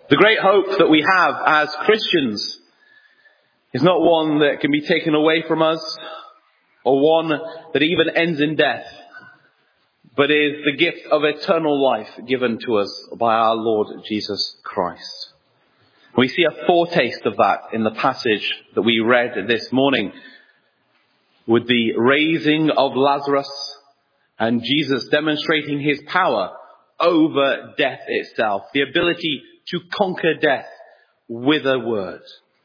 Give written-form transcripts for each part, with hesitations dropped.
The great hope that we have as Christians is not one that can be taken away from us or one that even ends in death, but is the gift of eternal life given to us by our Lord Jesus Christ. We see a foretaste of that in the passage that we read this morning with the raising of Lazarus and Jesus demonstrating his power over death itself, the ability to conquer death with a word.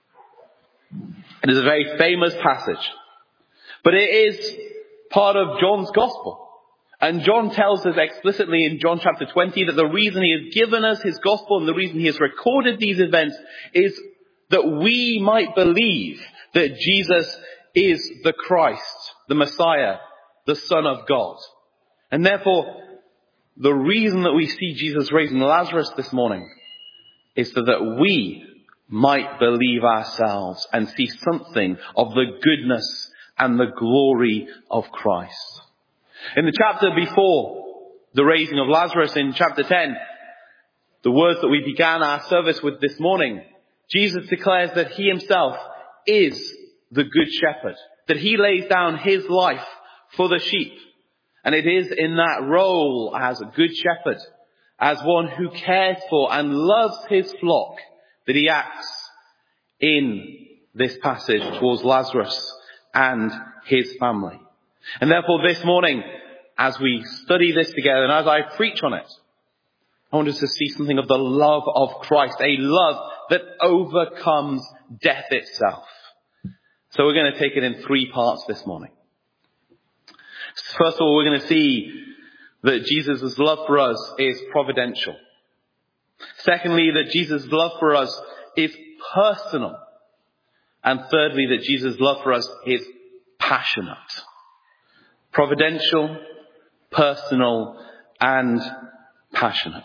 It is a very famous passage, but it is part of John's gospel. And John tells us explicitly in John chapter 20 that the reason he has given us his gospel and the reason he has recorded these events is that we might believe that Jesus is the Christ, the Messiah, the Son of God. And therefore, the reason that we see Jesus raising Lazarus this morning is so that we might believe ourselves and see something of the goodness and the glory of Christ. In the chapter before the raising of Lazarus, in chapter 10, the words that we began our service with this morning, Jesus declares that he himself is the good shepherd, that he lays down his life for the sheep. And it is in that role as a good shepherd, as one who cares for and loves his flock, that he acts in this passage towards Lazarus and his family. And therefore this morning, as we study this together and as I preach on it, I want us to see something of the love of Christ, a love that overcomes death itself. So we're going to take it in three parts this morning. First of all, we're going to see that Jesus' love for us is providential. Secondly, that Jesus' love for us is personal. And thirdly, that Jesus' love for us is passionate. Providential, personal, and passionate.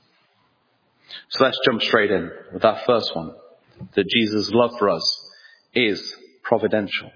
So let's jump straight in with our first one, that Jesus' love for us is providential.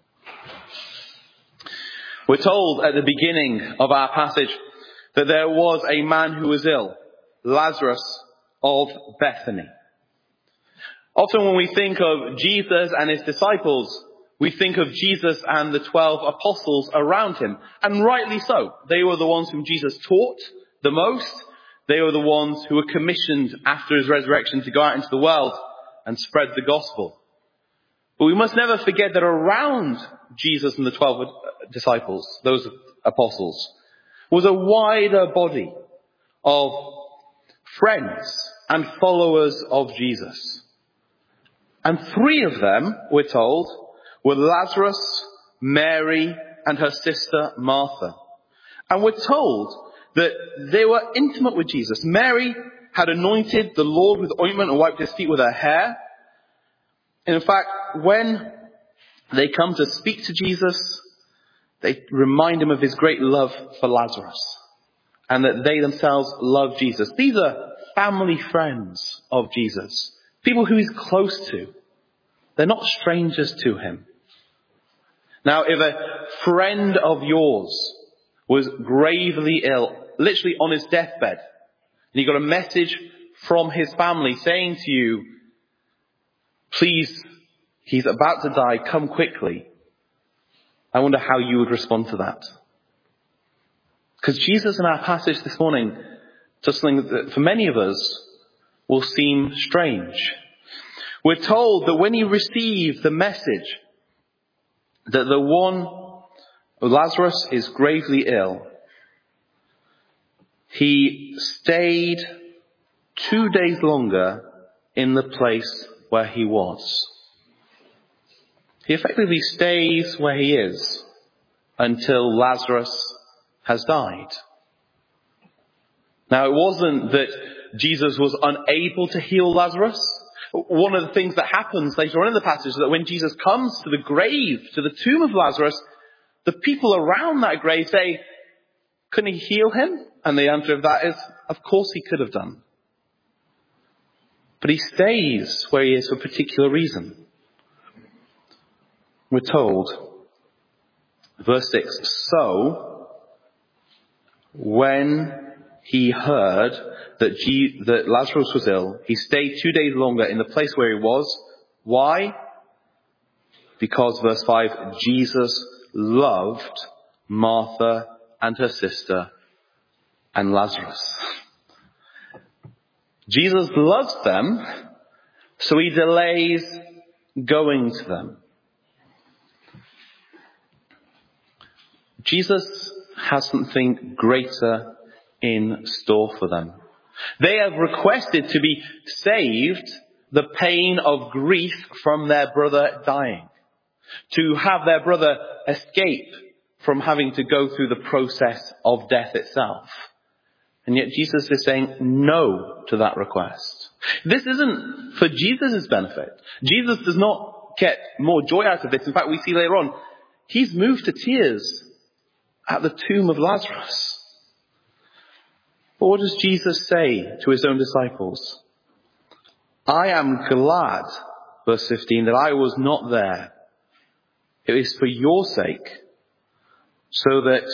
We're told at the beginning of our passage that there was a man who was ill, Lazarus of Bethany. Often when we think of Jesus and his disciples, we think of Jesus and the 12 apostles around him. And rightly so. They were the ones whom Jesus taught the most. They were the ones who were commissioned after his resurrection to go out into the world and spread the gospel. But we must never forget that around Jesus and the 12 disciples, those apostles, was a wider body of friends and followers of Jesus. And three of them, we're told, were Lazarus, Mary, and her sister Martha. And we're told that they were intimate with Jesus. Mary had anointed the Lord with ointment and wiped his feet with her hair. And in fact, when they come to speak to Jesus, they remind him of his great love for Lazarus and that they themselves love Jesus. These are family friends of Jesus, people who he's close to. They're not strangers to him. Now, if a friend of yours was gravely ill, literally on his deathbed, and you got a message from his family saying to you, please, he's about to die, come quickly, I wonder how you would respond to that. Because Jesus in our passage this morning does something that for many of us will seem strange. We're told that when he received the message that the one, Lazarus, is gravely ill, he stayed 2 days longer in the place where he was. He effectively stays where he is until Lazarus has died. Now, it wasn't that Jesus was unable to heal Lazarus. One of the things that happens later on in the passage is that when Jesus comes to the grave, to the tomb of Lazarus, the people around that grave say, couldn't he heal him? And the answer of that is, of course he could have done. But he stays where he is for a particular reason. We're told, verse 6, so when he heard that Lazarus was ill, he stayed 2 days longer in the place where he was. Why? Because, verse 5, Jesus loved Martha and her sister and Lazarus. Jesus loves them, so he delays going to them. Jesus has something greater in store for them. They have requested to be saved the pain of grief from their brother dying, to have their brother escape from having to go through the process of death itself. And yet Jesus is saying no to that request. This isn't for Jesus' benefit. Jesus does not get more joy out of this. In fact, we see later on, he's moved to tears at the tomb of Lazarus. But what does Jesus say to his own disciples? I am glad, verse 15, that I was not there. It is for your sake, so that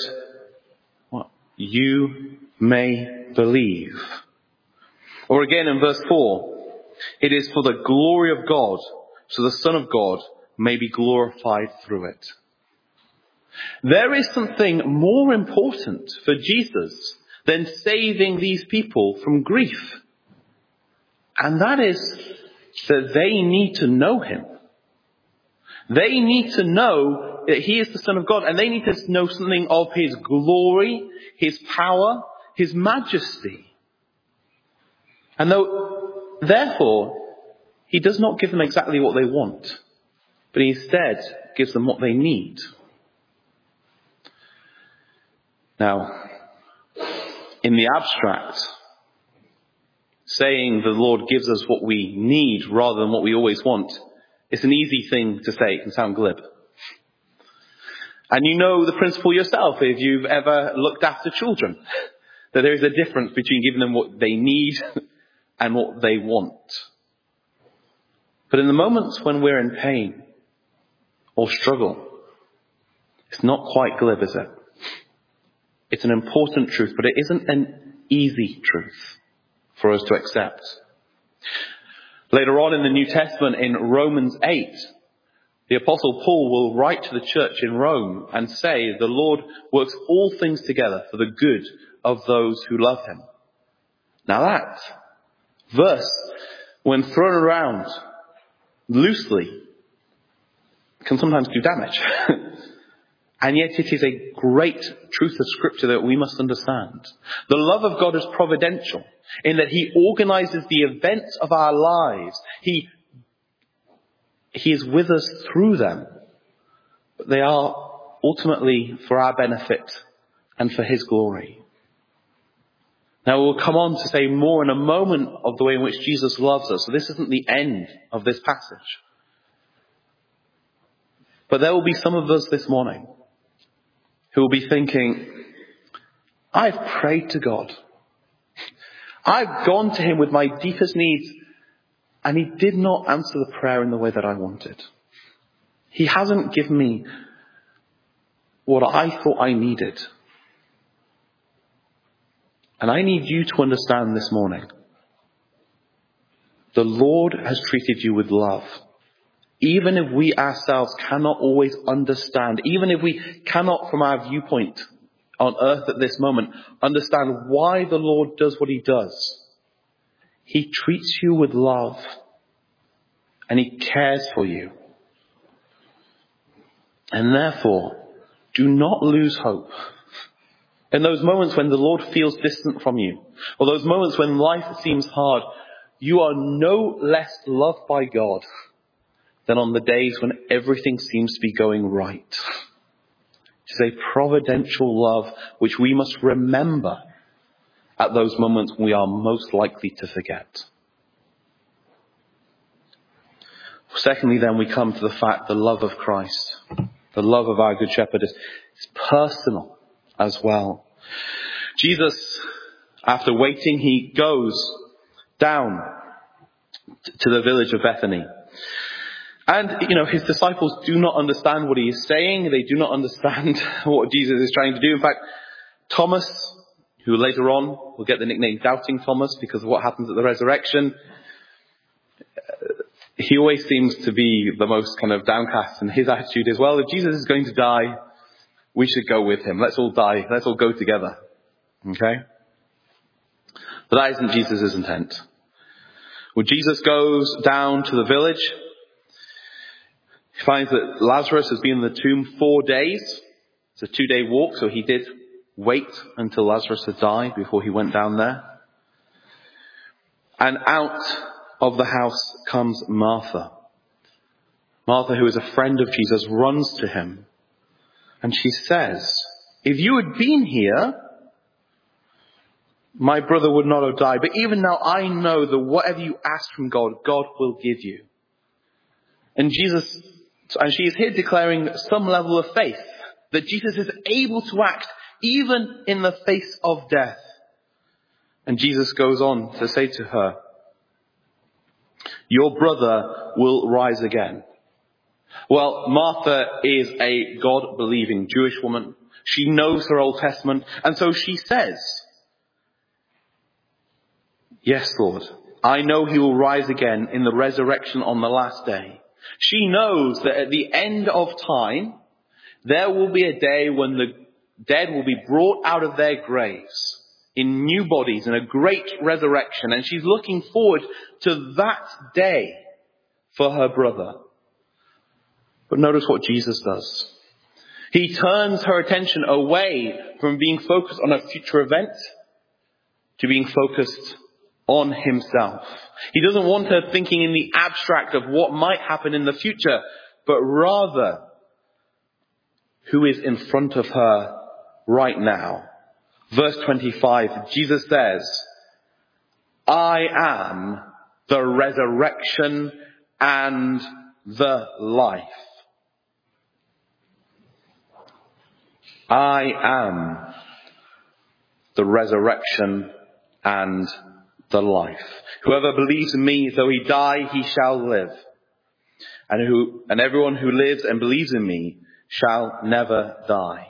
you may believe. Or again in verse 4, it is for the glory of God, so the Son of God may be glorified through it. There is something more important for Jesus than saving these people from grief. And that is that they need to know him. They need to know that he is the Son of God, and they need to know something of his glory, his power, his majesty. And therefore, he does not give them exactly what they want, but he instead gives them what they need. Now, in the abstract, saying the Lord gives us what we need rather than what we always want, it's an easy thing to say. It can sound glib. And you know the principle yourself if you've ever looked after children, that there is a difference between giving them what they need and what they want. But in the moments when we're in pain or struggle, it's not quite glib, is it? It's an important truth, but it isn't an easy truth for us to accept. Later on in the New Testament, in Romans 8, the Apostle Paul will write to the church in Rome and say, the Lord works all things together for the good of those who love him. Now that verse, when thrown around loosely, can sometimes do damage. And yet it is a great truth of Scripture that we must understand. The love of God is providential in that he organizes the events of our lives. He is with us through them. But they are ultimately for our benefit and for his glory. Now we'll come on to say more in a moment of the way in which Jesus loves us. So this isn't the end of this passage. But there will be some of us this morning who will be thinking, I've prayed to God. I've gone to him with my deepest needs, and he did not answer the prayer in the way that I wanted. He hasn't given me what I thought I needed. And I need you to understand this morning, the Lord has treated you with love. Even if we ourselves cannot always understand, even if we cannot from our viewpoint on earth at this moment understand why the Lord does what he does, he treats you with love and he cares for you. And therefore, do not lose hope. In those moments when the Lord feels distant from you, or those moments when life seems hard, you are no less loved by God than on the days when everything seems to be going right. It's a providential love which we must remember at those moments when we are most likely to forget. Secondly, then, we come to the fact the love of Christ, the love of our Good Shepherd is personal as well. Jesus, after waiting, he goes down to the village of Bethany. And, his disciples do not understand what he is saying. They do not understand what Jesus is trying to do. In fact, Thomas, who later on will get the nickname Doubting Thomas because of what happens at the resurrection. He always seems to be the most kind of downcast, and his attitude is, well, if Jesus is going to die, we should go with him. Let's all die. Let's all go together. Okay? But that isn't Jesus' intent. When Jesus goes down to the village, he finds that Lazarus has been in the tomb 4 days. It's a 2-day walk, so he did wait until Lazarus had died before he went down there. And out of the house comes Martha. Martha, who is a friend of Jesus, runs to him. And she says, if you had been here, my brother would not have died. But even now I know that whatever you ask from God, God will give you. And she is here declaring some level of faith, that Jesus is able to act even in the face of death. And Jesus goes on to say to her, your brother will rise again. Well, Martha is a God-believing Jewish woman. She knows her Old Testament, and so she says, yes, Lord, I know he will rise again in the resurrection on the last day. She knows that at the end of time, there will be a day when the dead will be brought out of their graves in new bodies in a great resurrection. And she's looking forward to that day for her brother. But notice what Jesus does. He turns her attention away from being focused on a future event to being focused on himself. He doesn't want her thinking in the abstract of what might happen in the future, but rather who is in front of her right now. Verse 25, Jesus says, I am the resurrection and the life. I am the resurrection and the life. Whoever believes in me, though he die, he shall live. And everyone who lives and believes in me shall never die.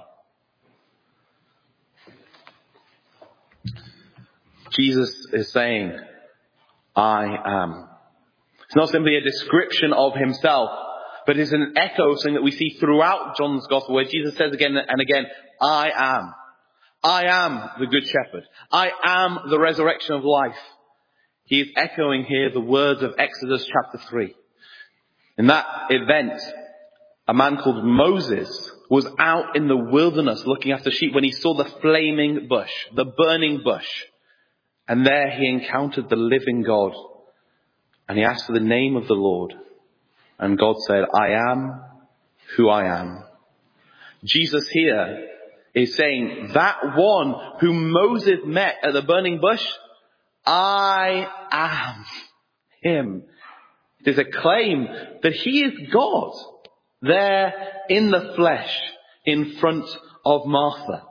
Jesus is saying, I am. It's not simply a description of himself, but it's an echo, something that we see throughout John's Gospel, where Jesus says again and again, I am. I am the Good Shepherd. I am the resurrection of life. He is echoing here the words of Exodus chapter 3. In that event, a man called Moses was out in the wilderness looking after sheep when he saw the flaming bush, the burning bush. And there he encountered the living God. And he asked for the name of the Lord. And God said, I am who I am. Jesus here is saying, that one whom Moses met at the burning bush, I am him. It is a claim that he is God there in the flesh in front of Martha.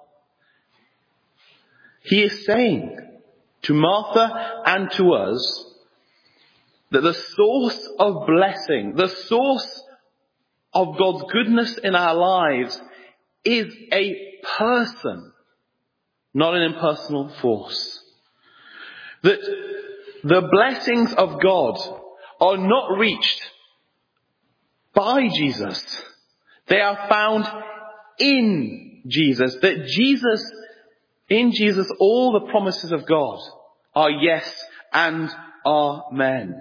He is saying to Martha and to us that the source of blessing, the source of God's goodness in our lives is a person, not an impersonal force. That the blessings of God are not reached by Jesus. They are found in Jesus. That in Jesus, all the promises of God are yes and amen.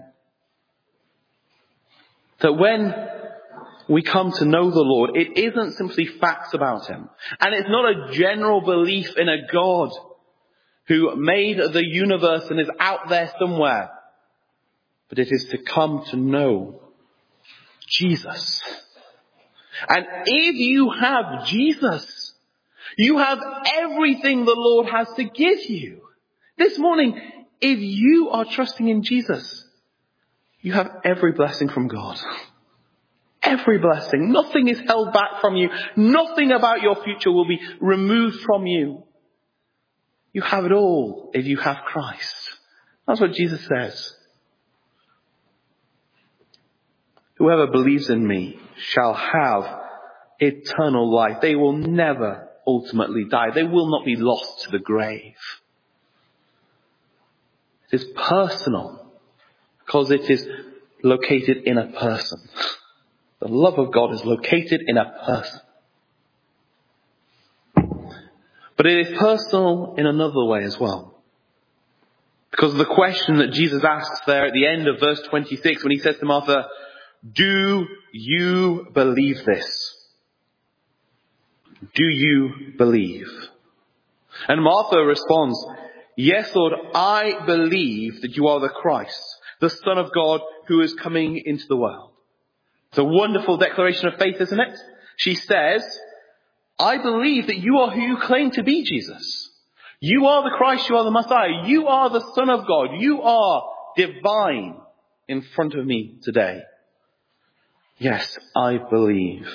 That when we come to know the Lord, it isn't simply facts about him. And it's not a general belief in a God who made the universe and is out there somewhere. But it is to come to know Jesus. And if you have Jesus, you have everything the Lord has to give you. This morning, if you are trusting in Jesus, you have every blessing from God. Every blessing. Nothing is held back from you. Nothing about your future will be removed from you. You have it all if you have Christ. That's what Jesus says. Whoever believes in me shall have eternal life. They will never ultimately die. They will not be lost to the grave. It is personal because it is located in a person. The love of God is located in a person. But it is personal in another way as well. Because of the question that Jesus asks there at the end of verse 26 when he says to Martha, "Do you believe this? Do you believe?" And Martha responds, "Yes, Lord, I believe that you are the Christ, the Son of God who is coming into the world." It's a wonderful declaration of faith, isn't it? She says, "I believe that you are who you claim to be, Jesus. You are the Christ, you are the Messiah, you are the Son of God, you are divine in front of me today. Yes, I believe."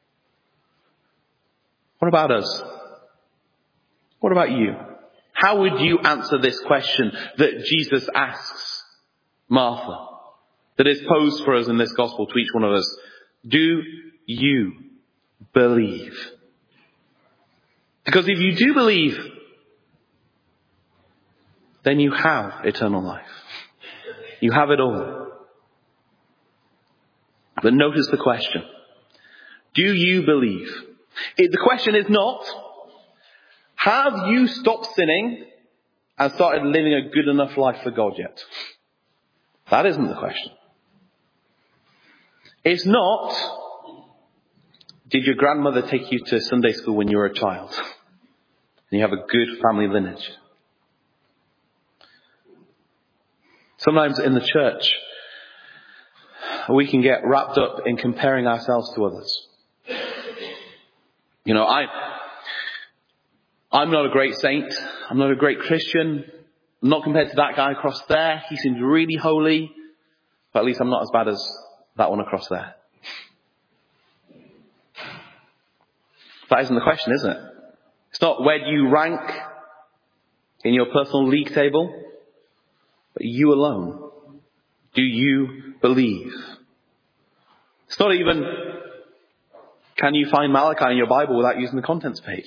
What about us? What about you? How would you answer this question that Jesus asks Martha, that is posed for us in this gospel to each one of us? Do you believe? Because if you do believe, then you have eternal life. You have it all. But notice the question. Do you believe? The question is not, have you stopped sinning and started living a good enough life for God yet? That isn't the question. It's not, did your grandmother take you to Sunday school when you were a child? And you have a good family lineage? Sometimes in the church, we can get wrapped up in comparing ourselves to others. I'm not a great saint. I'm not a great Christian. I'm not compared to that guy across there. He seems really holy. But at least I'm not as bad as that one across there. That isn't the question, is it? It's not where do you rank in your personal league table, but you alone. Do you believe? It's not even, can you find Malachi in your Bible without using the contents page?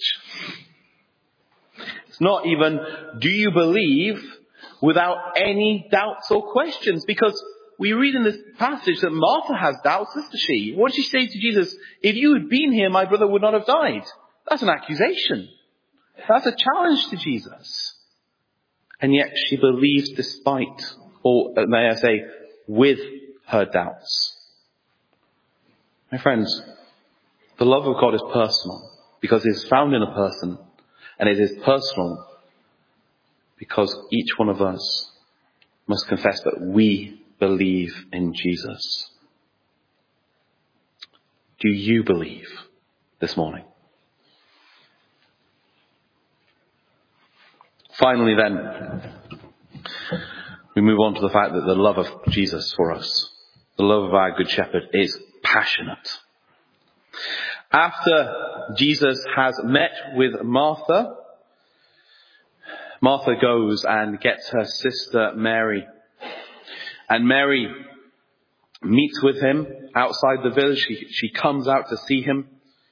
It's not even, do you believe without any doubts or questions? Because we read in this passage that Martha has doubts, isn't she? What did she say to Jesus? If you had been here, my brother would not have died. That's an accusation. That's a challenge to Jesus. And yet she believes despite, or may I say, with her doubts. My friends, the love of God is personal because it is found in a person, and it is personal because each one of us must confess that we believe in Jesus. Do you believe this morning? Finally then, we move on to the fact that the love of Jesus for us, the love of our Good Shepherd, is passionate. After Jesus has met with Martha, Martha goes and gets her sister Mary. And Mary meets with him outside the village. She comes out to see him.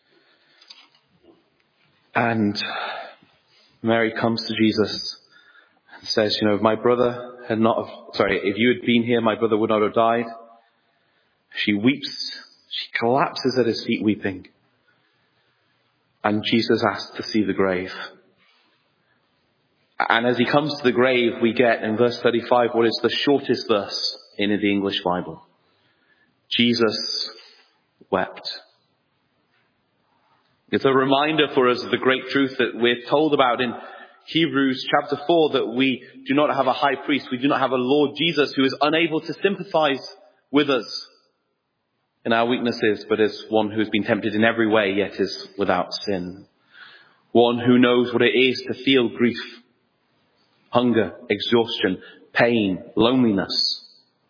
And Mary comes to Jesus and says, if my brother had if you had been here, my brother would not have died. She weeps. She collapses at his feet weeping. And Jesus asks to see the grave. And as he comes to the grave, we get in verse 35 what is the shortest verse in the English Bible. Jesus wept. It's a reminder for us of the great truth that we're told about in Hebrews chapter 4, that we do not have a high priest, we do not have a Lord Jesus who is unable to sympathize with us in our weaknesses, but is one who has been tempted in every way, yet is without sin. One who knows what it is to feel grief, hunger, exhaustion, pain, loneliness.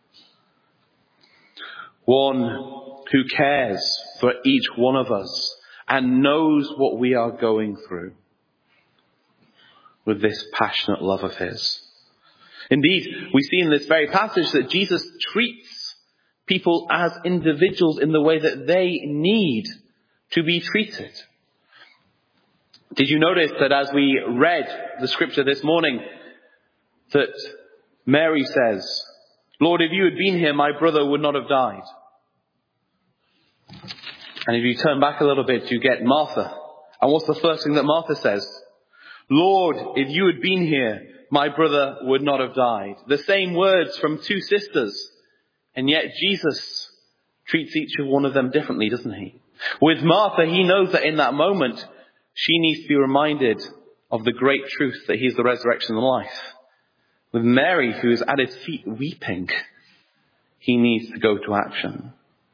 One who cares for each one of us and knows what we are going through with this passionate love of his. Indeed, we see in this very passage that Jesus treats people as individuals in the way that they need to be treated. Did you notice that as we read the scripture this morning, that Mary says, Lord, if you had been here, my brother would not have died. And if you turn back a little bit, you get Martha. And what's the first thing that Martha says? Lord, if you had been here, my brother would not have died. The same words from two sisters. And yet Jesus treats each of one of them differently, doesn't he? With Martha, he knows that in that moment, she needs to be reminded of the great truth that he is the resurrection and the life. With Mary, who is at his feet weeping, he needs to go to action.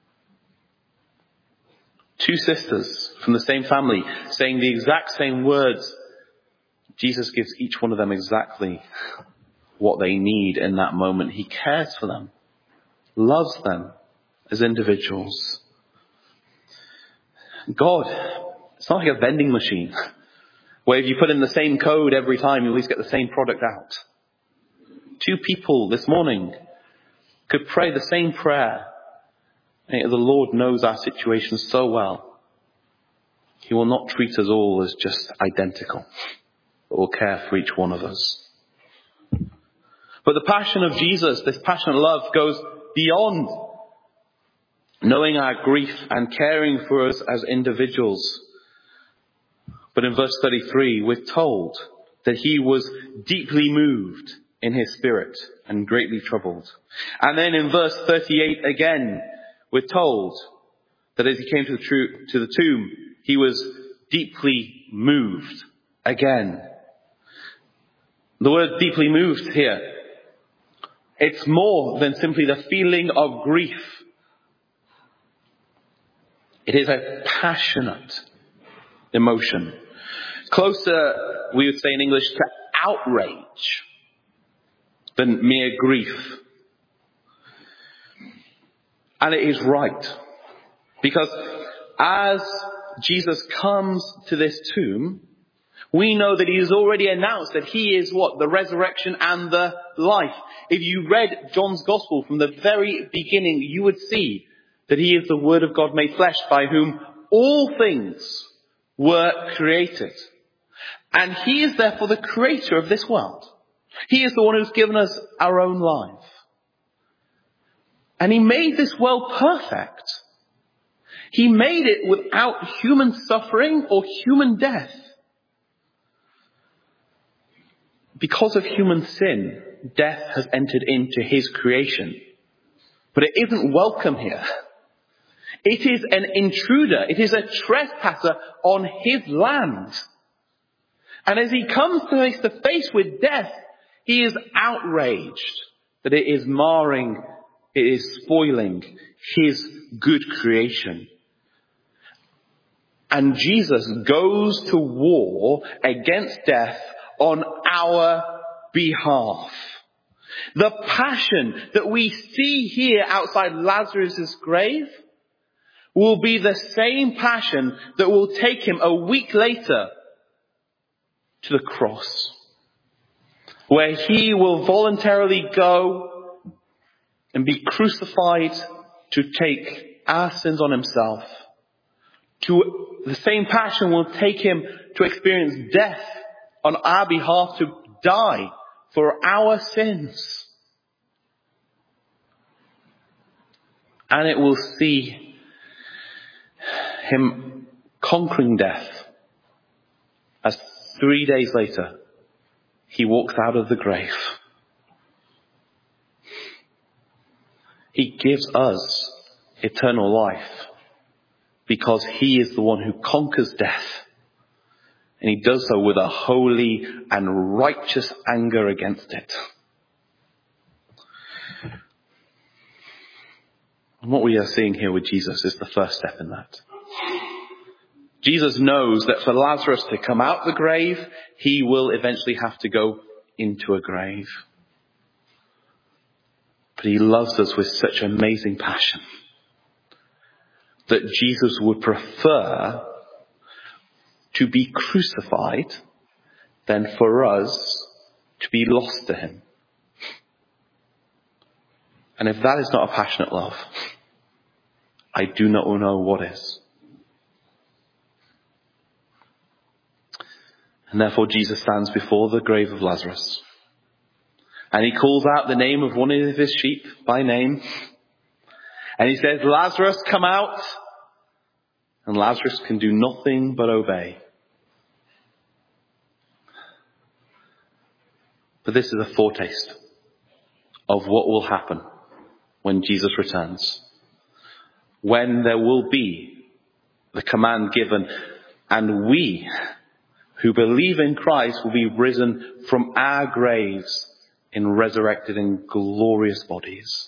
Two sisters from the same family saying the exact same words. Jesus gives each one of them exactly what they need in that moment. He cares for them, loves them as individuals. God, it's not like a vending machine where if you put in the same code every time, you always get the same product out. Two people this morning could pray the same prayer. And the Lord knows our situation so well. He will not treat us all as just identical, but will care for each one of us. But the passion of Jesus, this passionate love, goes beyond knowing our grief and caring for us as individuals. But in verse 33, we're told that he was deeply moved in his spirit and greatly troubled. And then in verse 38 again, we're told that as he came to the tomb, he was deeply moved again. The word deeply moved here, it's more than simply the feeling of grief. It is a passionate emotion. Closer, we would say in English, to outrage than mere grief. And it is right. Because as Jesus comes to this tomb, we know that he has already announced that he is what? The resurrection and the life. If you read John's Gospel from the very beginning, you would see that he is the Word of God made flesh, by whom all things were created. And he is therefore the creator of this world. He is the one who's given us our own life. And he made this world perfect. He made it without human suffering or human death. Because of human sin, death has entered into his creation. But it isn't welcome here. It is an intruder. It is a trespasser on his land. And as he comes face to face with death, he is outraged that it is marring, it is spoiling his good creation. And Jesus goes to war against death on our behalf. The passion that we see here outside Lazarus' grave will be the same passion that will take him a week later to the cross, where he will voluntarily go and be crucified to take our sins on himself. The same passion will take him to experience death on our behalf, to die for our sins. And it will see him conquering death as 3 days later he walks out of the grave. He gives us eternal life because he is the one who conquers death. And he does so with a holy and righteous anger against it. And what we are seeing here with Jesus is the first step in that. Jesus knows that for Lazarus to come out the grave, he will eventually have to go into a grave. But he loves us with such amazing passion that Jesus would prefer to be crucified than for us to be lost to him. And if that is not a passionate love, I do not know what is. And therefore Jesus stands before the grave of Lazarus. And he calls out the name of one of his sheep by name. And he says, Lazarus, come out. And Lazarus can do nothing but obey. But this is a foretaste of what will happen when Jesus returns. When there will be the command given, and we who believe in Christ will be risen from our graves in resurrected and glorious bodies.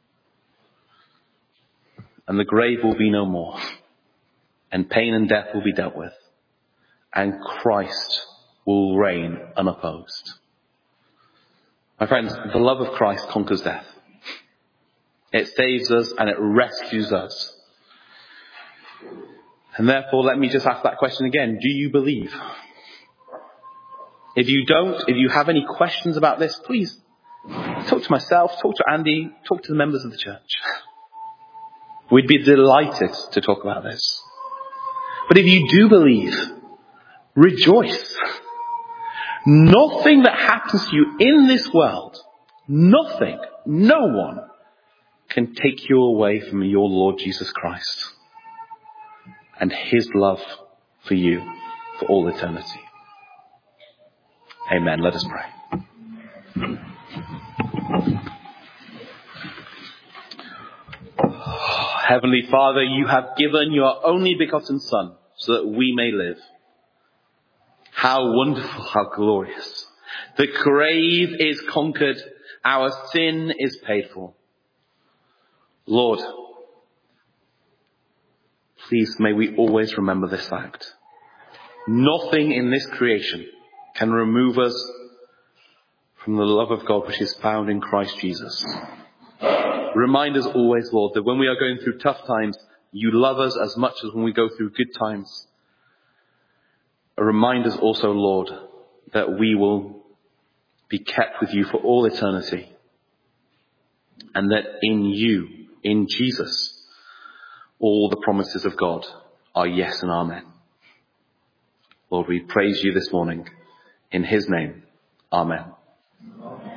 And the grave will be no more. And pain and death will be dealt with. And Christ will reign unopposed. My friends, the love of Christ conquers death. It saves us and it rescues us. And therefore, let me just ask that question again. Do you believe? If you don't, if you have any questions about this, please talk to myself, talk to Andy, talk to the members of the church. We'd be delighted to talk about this. But if you do believe, rejoice. Nothing that happens to you in this world, nothing, no one can take you away from your Lord Jesus Christ and his love for you for all eternity. Amen. Let us pray. Heavenly Father, you have given your only begotten Son so that we may live. How wonderful, how glorious. The grave is conquered. Our sin is paid for. Lord, please may we always remember this fact. Nothing in this creation can remove us from the love of God which is found in Christ Jesus. Remind us always, Lord, that when we are going through tough times, you love us as much as when we go through good times. Remind us also, Lord, that we will be kept with you for all eternity. And that in you, in Jesus, all the promises of God are yes and amen. Lord, we praise you this morning. In his name, amen.